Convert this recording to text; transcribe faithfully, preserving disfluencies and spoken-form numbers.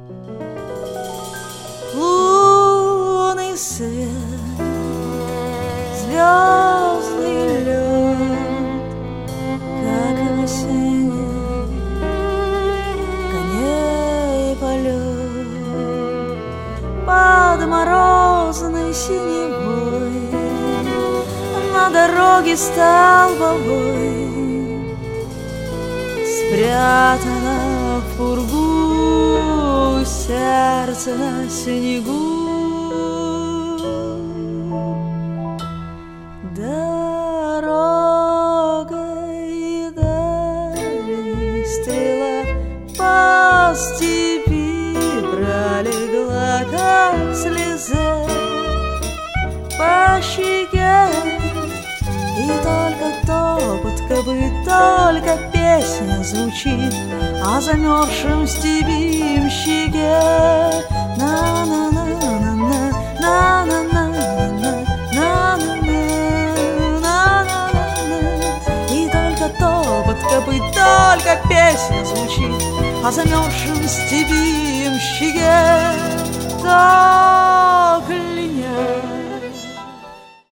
Лунный свет, звездный лед, как осенний коней полет под морозной синевой. На дороге столбовой спрятано в пургу сердце на снегу. Дорогой дальней стрела по степи пролегла, как слеза по щеке. И только топот копыт, только песня звучит о замерзшем степи-мщике. На-на-на-на-на, на-на-на-на-на-на-на-на-на. И только топот копыт, только песня звучит о замерзшем степи-мщике.